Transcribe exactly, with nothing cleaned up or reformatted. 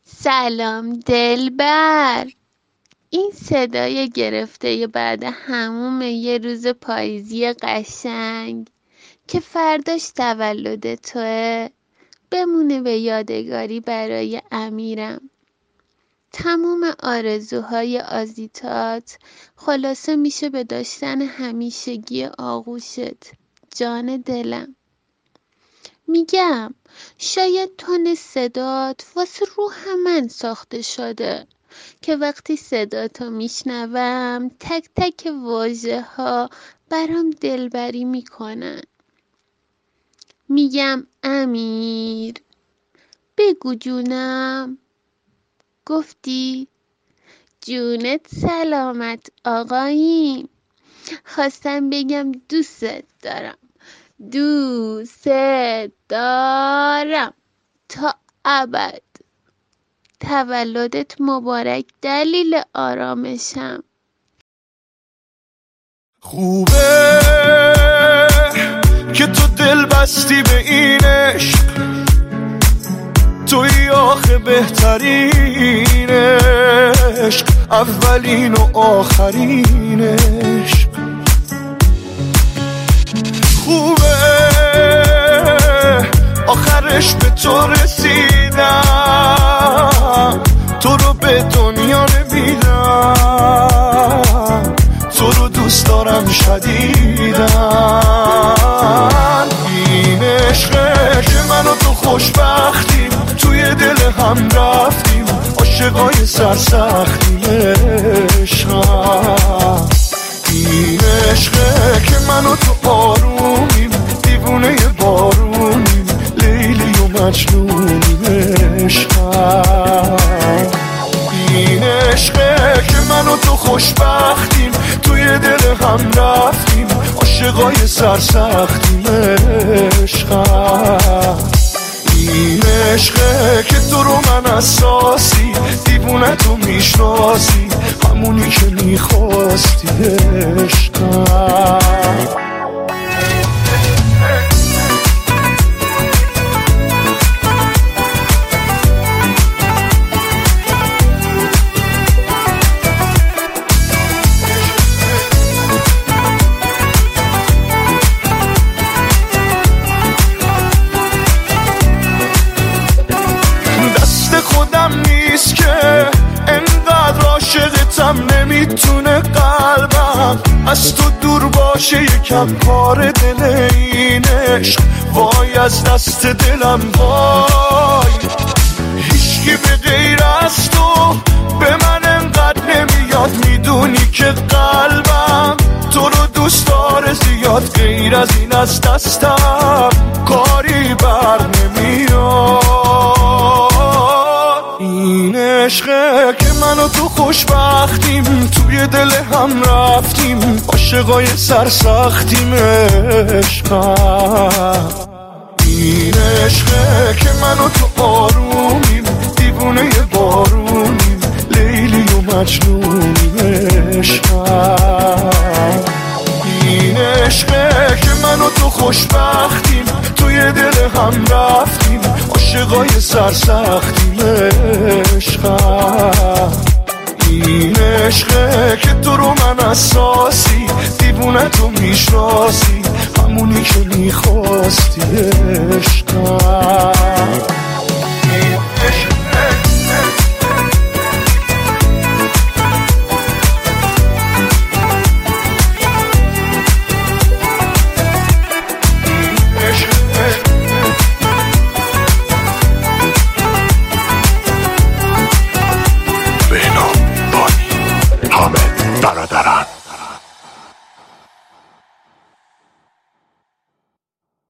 سلام دلبر. این صدای گرفته بعد هموم یه روز پاییزی قشنگ که فرداش تولد توه بمونه به یادگاری برای امیرم. تموم آرزوهای آزیتات خلاصه میشه به داشتن همیشگی آغوشت، جان دلم. میگم شاید تون صدات واسه روح من ساخته شده که وقتی صداتو میشنوم تک تک واژه ها برام دلبری میکنن. میگم امیر بگو جونم. گفتی جونت سلامت آقاییم. خواستم بگم دوست دارم، دوست دارم تا ابد. تولدت مبارک دلیل آرامشم. خوبه که تو دل بستی به این عشق، توی آخه بهترین عشق، اولین و آخرین عشق. خوبه آخرش به تو رسیدم، تو رو به دنیا نمیدم، تو رو دوست دارم شدیدم. این عشقه که من و تو خوشبختیم، توی دل هم رفتیم، عاشقای سرسختیم. عشقم این عشقه که من و تو آرومیم، دیوونه بارونیم، لیلی و مجنونیم. عشقم این عشقه که من و تو خوشبختیم، توی دل هم رفتیم، عاشقای سرسختیم. عشقم این عشقه که تو رو من اساسی، دیوونه تو میشناسی، همونی که میخواستی. عشقم نمیتونه قلبم از تو دور باشه، یکم کار دل این عشق. وای از دست دلم وای، هیچکی به غیر از تو به من انقدر نمیاد. میدونی که قلبم تو رو دوست داره زیاد، غیر از این از دستم کاری بر نمیاد. این عشقه که من و تو خوشبختیم، توی دل هم رفتیم، عاشقای سرسختیم. عشقم این عشقه که من و تو آرومیم، دیوونه بارونیم، لیلی و مجنونیم. عشقم این عشقه که من و تو خوشبختیم، توی دل هم رفتیم، عاشقای سرسختیم. عشقم این عشقه که تو رو من اساسی، دیوونه تو میشناسی، همونی که میخواستی. عشقم این عشقه برادرم.